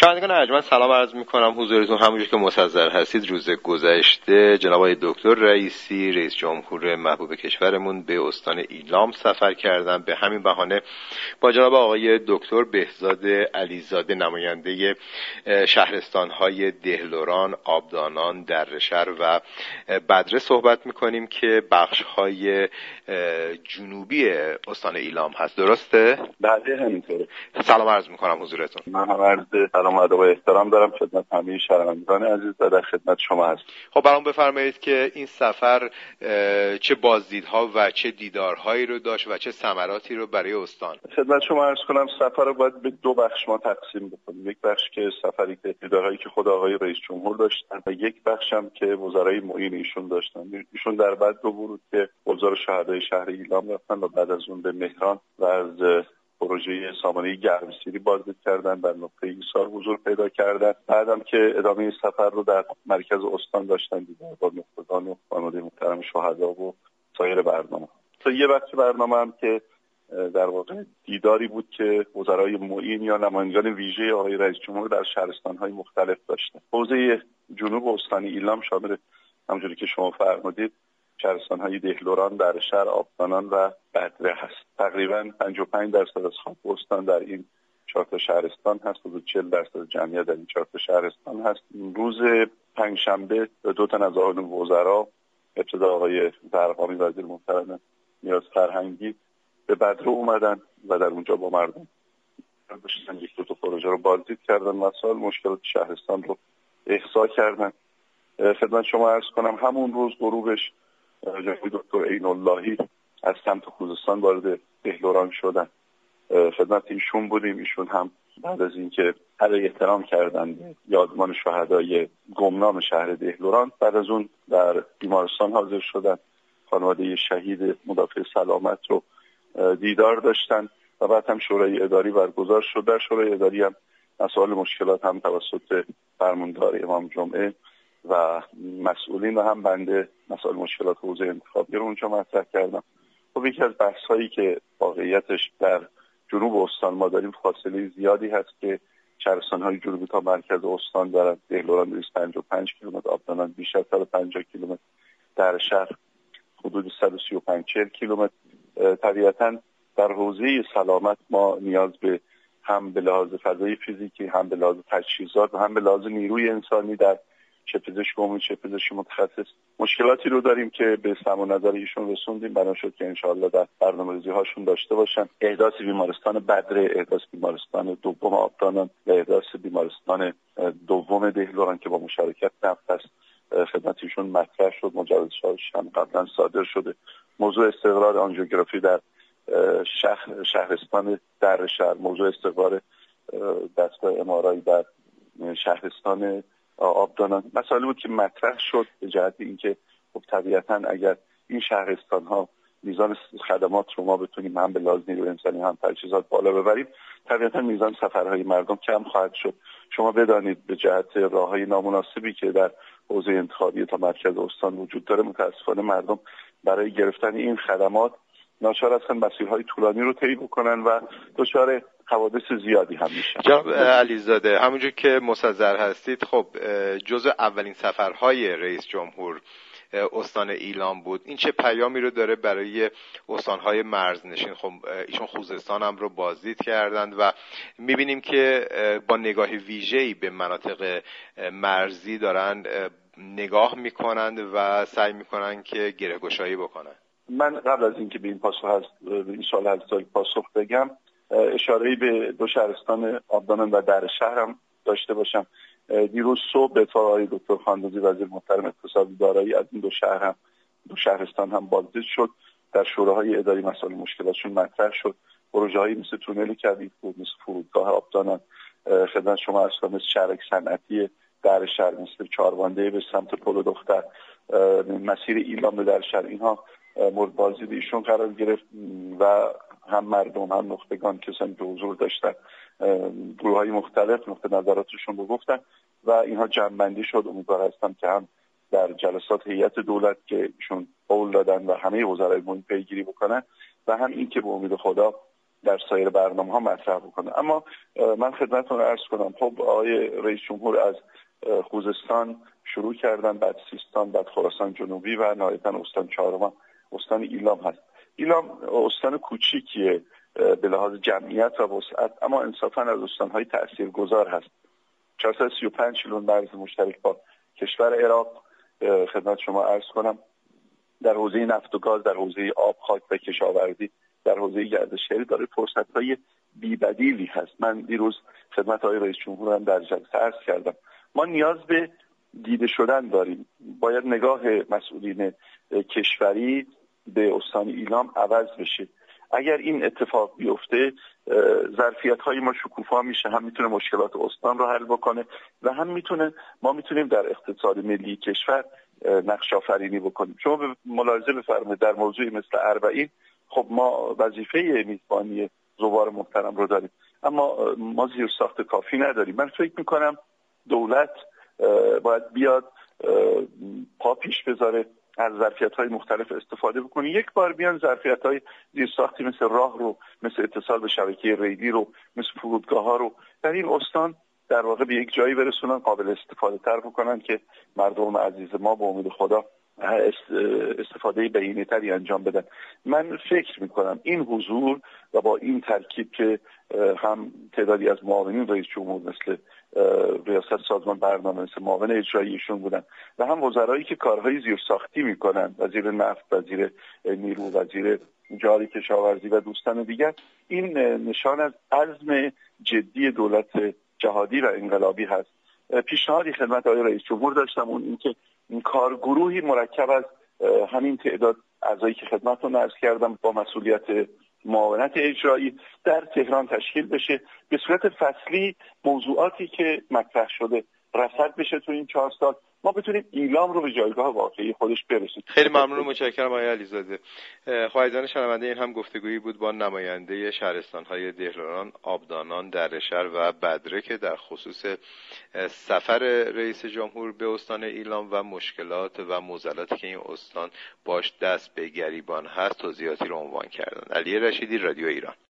شنوندگان ارجمند سلام عرض می‌کنم حضورتون. همونجور که مستحضر هستید روز گذشته جناب آقای دکتر رئیسی رئیس جمهور محبوب کشورمون به استان ایلام سفر کردن. به همین بهانه با جناب آقای دکتر بهزاد علیزاده نماینده شهرستان‌های دهلوران، آبدانان، دردشهر و بدره صحبت می‌کنیم که بخش‌های جنوبی استان ایلام هست. درسته؟ بله همینطوره. سلام عرض می‌کنم حضورتون. من هم عرض سلام و ادب و احترام دارم خدمت همه شنوندگان عزیز و در خدمت شما هستم. خب برام بفرمایید که این سفر چه بازدیدها و چه دیدارهایی رو داشت و چه ثمراتی رو برای استان؟ خدمت شما عرض کنم سفر رو باید به دو بخش ما تقسیم بکنیم. یک بخش که سفری که دیدارهایی که خود آقای رئیس جمهور داشتن و یک بخش هم که وزرای معین ایشون داشتن. ایشون در بعد دو ورود که گلزار شهدای شهر ایلام رفتن و بعد از اون به مهران و از پروژه سامانه گرمسیری بازدید کردن، در نقطه ایثار حضور پیدا کردن. بعدم که ادامه سفر رو در مرکز استان داشتن دیدار با نخبگان و خانواده محترم شهدا و سایر برنامه. تا یه بخش برنامه هم که در واقع دیداری بود که وزرای معین یا نمایندگان ویژه آقای رئیس جمهور در شهرستان‌های مختلف داشتن. حوزه جنوب استان ایلام شامل همونجوری که شما فرمودید شهرستان‌های دهلوران، دردشهر، آبدانان و بدره هست. تقریباً 55% از خاک استان در این 4 تا شهرستان هست. حدود 40% جمعیت در این 4 تا شهرستان هست. روز پنجشنبه 2 تن از آقایان وزرا، ابتدا آقای فرهامی وزیر محترم نیاز فرهنگی به بدره اومدن و در اونجا با مردم داشتن یک دو تا پروژه رو بازدید کردن، مسائل مشکلات شهرستان رو احصا کردن. خدمت شما عرض کنم همون روز غروبش جناب دکتر عین اللهی از سمت خوزستان وارد دهلوران شدن. خدمت ایشون بودیم. ایشون هم بعد از اینکه ادای احترام کردن یادمان شهدای گمنام شهر دهلوران، بعد از اون در بیمارستان حاضر شدن، خانواده شهید مدافع سلامت رو دیدار داشتن و بعد هم شورای اداری برگزار شد. در شورای اداری هم مسائل مشکلات هم توسط فرماندار امام جمعه و مسئولین و هم بنده مسائل مشکلات حوزه انتخابی رو اونجا مطرح کردم. خب یکی از بحث‌هایی که واقعیتش در جنوب استان ما داریم فاصله زیادی هست که شهرستان‌های جنوبی تا مرکز استان دارن. دهلوران 255 کیلومتر، آبدانان بیش از 150 کیلومتر، دردشهر حدود 135 کیلومتر. طبیعتاً در حوزه سلامت ما نیاز به هم به لحاظ فضای فیزیکی، هم به لحاظ تجهیزات و هم به لحاظ نیروی انسانی در چه پزشک عمومی چه پزشک متخصص مشکلاتی رو داریم که به سمع نظر ایشون رسوندیم. بنا شد که انشاءالله در برنامه‌ریزی هاشون داشته باشن. احداث بیمارستان بدره، احداث بیمارستان دوم آبدانان و احداث بیمارستان دوم دهلوران که با مشارکت نفت است خدمت ایشون مطرح شد. مجوزش هم قبلا صادر شده. موضوع استقرار آنژیوگرافی در شهرستان دردشهر، موضوع استقرار دستگاه ام‌آرآی در شهرستان آبدانان مسائلی بود که مطرح شد به جهت اینکه خب طبیعتاً اگر این شهرستان‌ها میزان خدمات رو ما بتونیم هم به لحاظ نیروی انسانی هم تجهیزات بالا ببریم، طبیعتاً میزان سفرهای مردم کم خواهد شد. شما بدانید به جهت راههای نامناسبی که در حوزه انتخابی تا مرکز استان وجود داره، متأسفانه مردم برای گرفتن این خدمات ناچار هستن مسیرهای طولانی رو طی بکنن و دچار حوادث زیادی هم میشن. جناب علیزاده همونجور که مستحضر هستید خب جزء اولین سفرهای رئیس جمهور استان ایلام بود. این چه پیامی رو داره برای استانهای مرزنشین؟ خب ایشون خوزستان هم رو بازدید کردند و میبینیم که با نگاه ویژه‌ای به مناطق مرزی دارن نگاه میکنند و سعی میکنن که گره‌گشایی بکنن. من قبل از اینکه به این سوال هست پاسخ بگم اشاره‌ای به دو شهرستان آبدانان و دردشهر هم داشته باشم. دیروز صبح به آقای دکتر خاندوزی وزیر محترم اقتصاد و دارایی از این دو شهرستان هم بازدید شد. در شوراهای اداری مسائل مشکلاتشون مطرح شد. پروژه‌هایی مثل تونل کویر بود، مثل فرودگاه آبدانان، خدمت شما عرض کنم مثل شهرک صنعتی دردشهر، مثل چهاربانده به سمت پل دختر، مسیر ایلام به دردشهر، اینها مورد بازدید ایشون قرار گرفت و هم مردم هم نخبگان کسانی که حضور داشتن گروه‌های مختلف نقطه نظراتشون رو گفتن و اینها جمع‌بندی شد. امیدوار هستم که هم در جلسات هیئت دولت که ایشون قول دادن و همه وزرای مهم پیگیری بکنن و هم این که به امید خدا در سایر برنامه‌ها مطرح بکنه. اما من خدمتتون عرض کنم، خب آقای رئیس جمهور از خوزستان شروع کردن، بعد سیستان، بعد خراسان جنوبی و نهایتاً استان چهارم استان ایلام هست. ایلام استان کوچیکیه به لحاظ جمعیت و وسعت، اما انصافاً از استان‌های تاثیرگذار هست. 435 کیلومتر مرز مشترک با کشور عراق. خدمت شما عرض کنم در حوزه نفت و گاز، در حوزه آب، خاک و کشاورزی، در حوزه گردشگری داره فرصت‌های بی‌بدیلی هست. من دیروز خدمت آقای رئیس جمهور هم در جلسه عرض کردم، ما نیاز به دیده شدن داریم. باید نگاه مسئولین کشوری به استان ایلام عوض بشه. اگر این اتفاق بیفته ظرفیت‌های ما شکوفا میشه، هم میتونه مشکلات استان رو حل بکنه و هم ما میتونیم در اقتصاد ملی کشور نقش آفرینی بکنیم. شما به ملاحظه بفرمایید در موضوعی مثل اربعین، خب ما وظیفه میزبانی زوار محترم رو داریم، اما ما زیرساخت کافی نداریم. من فکر میکنم دولت باید بیاد پا پیش بذاره، از ظرفیت‌های مختلف استفاده بکنه. یک بار بیان ظرفیت‌های زیرساختی مثل راه رو، مثل اتصال به شبکه ریلی رو، مثل فرودگاه‌ها رو در این استان در واقع به یک جایی برسونن، قابل استفاده تر بکنن که مردم عزیز ما به امید خدا استفاده بهینه‌تری انجام بدن. من فکر میکنم این حضور و با این ترکیب که هم تعدادی از معاونین رئیس جمهور مثل ریاست سازمان برنامه، مثل معاون اجراییشون بودن و هم وزرایی که کارهای زیرساختی میکنن، وزیر نفت، وزیر نیرو، وزیر جاری کشاورزی و دوستان دیگر، این نشان از عزم جدی دولت جهادی و انقلابی هست. پیشنهادی خدمت آقای رئیس جمهور داشتم، اون اینکه این کارگروهی مرکب از همین تعداد اعضایی که خدمتتون عرض کردم با مسئولیت معاونت اجرایی در تهران تشکیل بشه، به صورت فصلی موضوعاتی که مطرح شده رصد بشه تو این 4 سال، ما بتونیم ایلام رو به جایگاه واقعی خودش برسونیم. خیلی ممنون و متشکرم آقای علیزاده. خواهران شنونده، این هم گفتگویی بود با نماینده شهرستان‌های دهلران، آبدانان، دردشهر و بدره که در خصوص سفر رئیس جمهور به استان ایلام و مشکلات و معضلاتی که این استان باش دست به گریبان هست توضیحاتی رو عنوان کردن. علی رشیدی، رادیو ایران.